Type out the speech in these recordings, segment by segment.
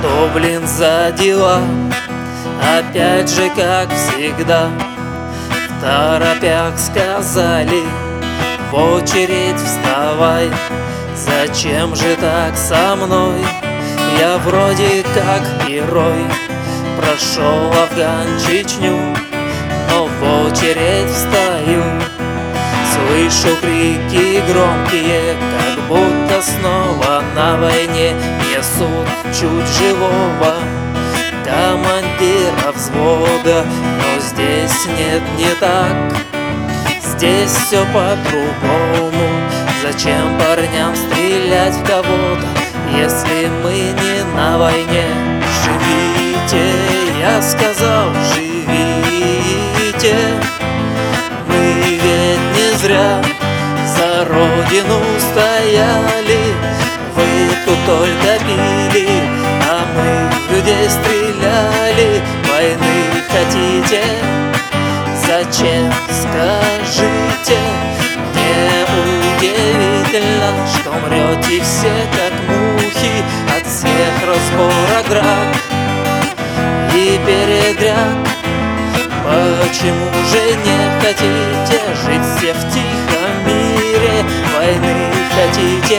Что, блин, за дела? Опять же, как всегда, в торопях сказали: в очередь вставай. Зачем же так со мной? Я вроде как герой, прошел Афган, Чечню, но в очередь встаю. Слышу крики громкие, как будто снова на войне несут чуть живого командира взвода. Но здесь нет, не так, здесь все по-другому. Зачем парням стрелять в кого-то, если мы не на войне? Живите, я сказал, живите. Мы ведь не зря за родину стояли. Вы тут только пили, а мы в людей стреляли. Войны хотите? Зачем, скажите? Неудивительно, что мрете все как мухи от всех разборок, драк и передряг. Почему же не хотите жить все в тихом мире? Войны хотите?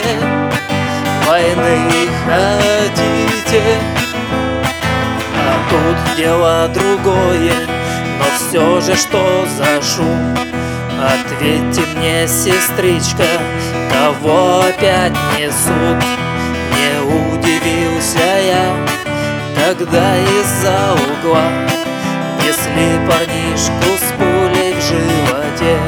Войны хотите? А тут дело другое, но все же что за шум? Ответьте мне, сестричка, кого опять несут? Не удивился я, когда из-за угла несли парнишку с пулей в животе.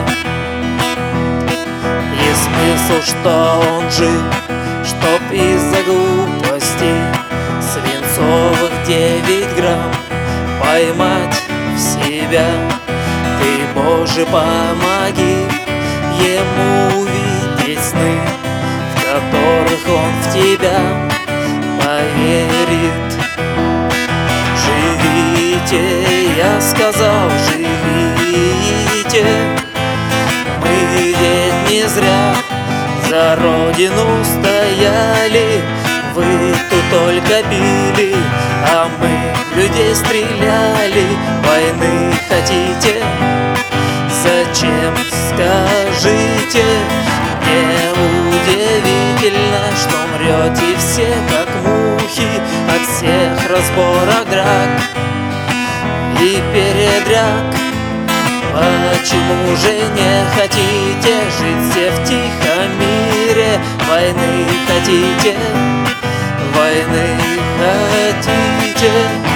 И смысл, что он жил, чтоб из-за глупости свинцовых 9 грамм поймать в себя. Ты, Боже, помоги ему увидеть сны, в которых он в тебя поверит. Живите, я сказал, живите. Мы ведь не зря за родину стояли. Вы тут только били, а мы людей стреляли. Войны хотите? Зачем, скажите? Неудивительно, что мрете все как мухи от всех разборок, драк и передряг. Почему же не хотите жить все в тихом мире? Войны хотите? Войны хотите?